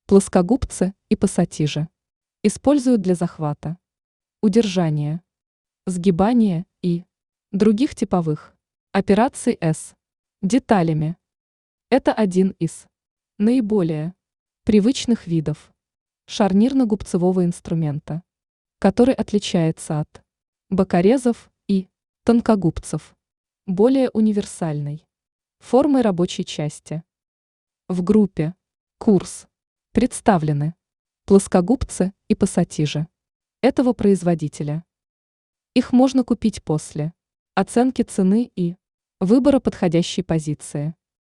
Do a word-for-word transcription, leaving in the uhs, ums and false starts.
плоскогубцы и пассатижи. Используют для захвата, удержания, сгибания и других типовых операций с деталями. Это один из наиболее привычных видов шарнирно-губцевого инструмента, который отличается от бокорезов и тонкогубцев более универсальной формой рабочей части. В группе «Курс» представлены плоскогубцы и пассатижи этого производителя. Их можно купить после оценки цены и выбора подходящей позиции.